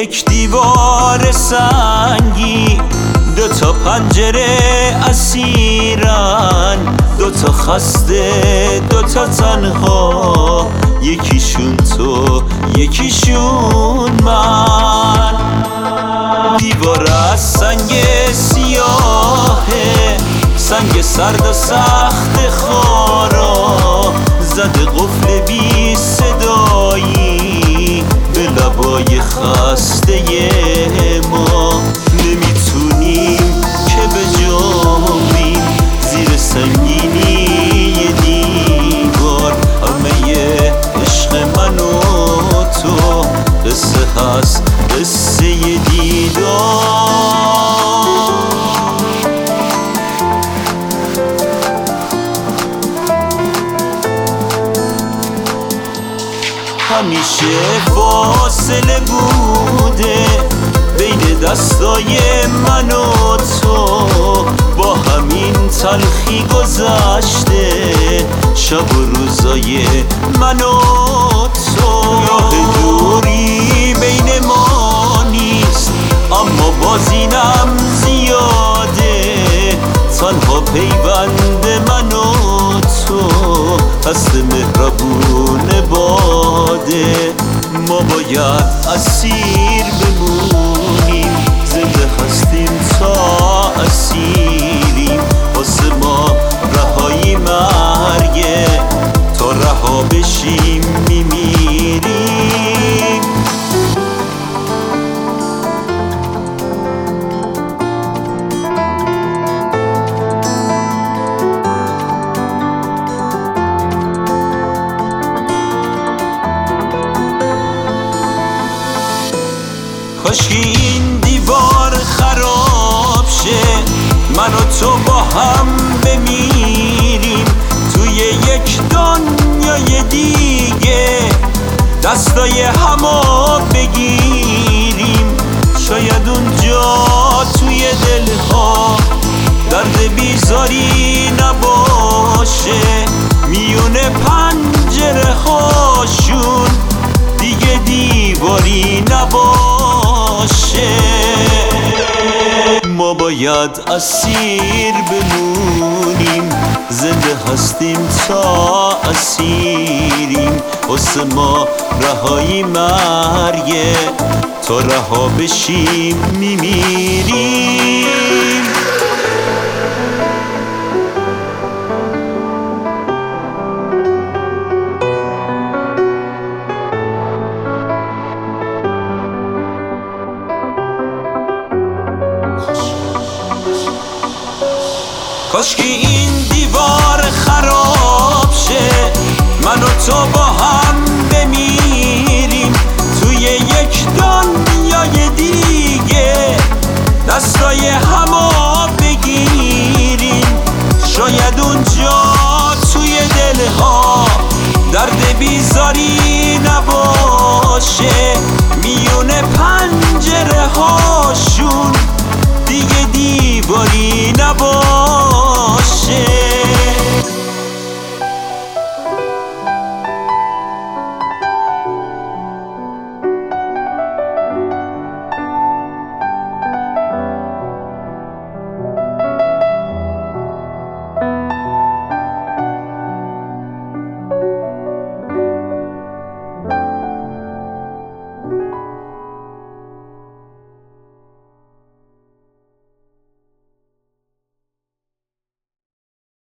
یک دیوار سنگی، دو تا پنجره اسیرن، دو تا خسته دو تا تنها، یکیشون تو یکیشون من. دیوار از سنگ سیاهه، سنگ سرد و سخت خارا، زده قفل بی صدایی به لبای خسته ما. نمیتونیم که بجامیم زیر سنگینی دیوار، همه عشق من و تو قصه هست، قصه دیدار. همیشه فاصله بوده بین دستای من و تو، با همین تلخی گذشته شب و روزای من و تو. راه دوری بین ما نیست اما باز اینم زیاده، تنها پیوند من و تو هست مهربون باده. ما باید اسیر بمونیم، زنده هستیم تا اسیریم، واسه ما رهایی مرگه، تا رها بشیم میمیریم. کاشکی این دیوار خراب شه، من و تو با هم بمیریم توی یک دنیای دیگه، دستای همو بگیریم. شاید اونجا توی دلها درد بیزاری نباشه، میون پنجره هاشون دیگه دیواری نباشه. ما باید اسیر بمونیم، زنده هستیم تا اسیریم، واسه ما رهایی مرگه، تا رها بشیم میمیریم. کاشکی این دیوار خراب شه، من و تو با هم بمیریم توی یک دنیای دیگه، دستای همو بگیریم. شاید اونجا توی دلها درد بیزاری نباشه، میون پنجره هاشون دیگه دیواری نباشه.